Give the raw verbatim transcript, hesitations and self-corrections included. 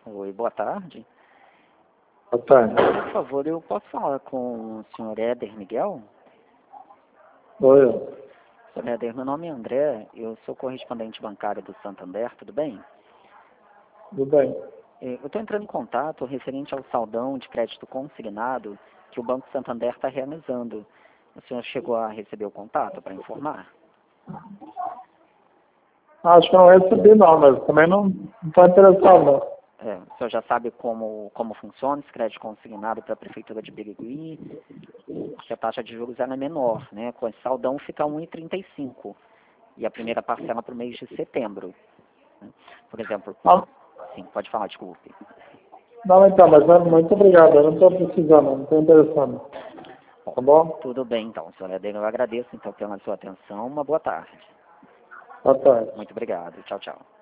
Oi, boa tarde. Boa tarde. Por favor, eu posso falar com o senhor Éder Miguel? Oi. senhor Éder, meu nome é André, eu sou correspondente bancário do Santander, tudo bem? Tudo bem. Eu estou entrando em contato referente ao saldão de crédito consignado que o Banco Santander está realizando. O senhor chegou a receber o contato para informar? Acho que não recebi não, mas também não estou interessado não. É, o senhor já sabe como, como funciona esse crédito consignado para a Prefeitura de Birigui? Porque a taxa de juros ela é menor, né? Com esse saldão fica um vírgula trinta e cinco e a primeira parcela para o mês de setembro. Né? Por exemplo, Não, sim, pode falar, desculpe. não então, mas não, muito obrigado, eu não estou precisando, não estou interessado. Tá bom? Tudo bem, então, senhor Éder, eu agradeço então pela sua atenção. Uma boa tarde. Boa tarde. Muito obrigado. Tchau, tchau.